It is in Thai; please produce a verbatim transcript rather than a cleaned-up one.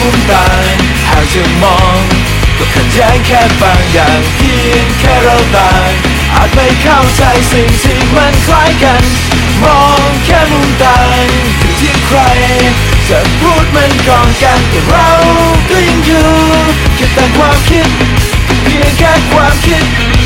มุมต่างหากจะมองก็ขัดแย้งแค่บางอย่างเพียงแค่เราต่างอาจไม่เข้าใจสิ่งที่มันคล้ายกันมองแค่มุมต่างอยู่ที่ใครจะพูดมันก่อนกันแต่เราก็ยังอยู่แค่ต่างความคิดเพียงแค่ความคิด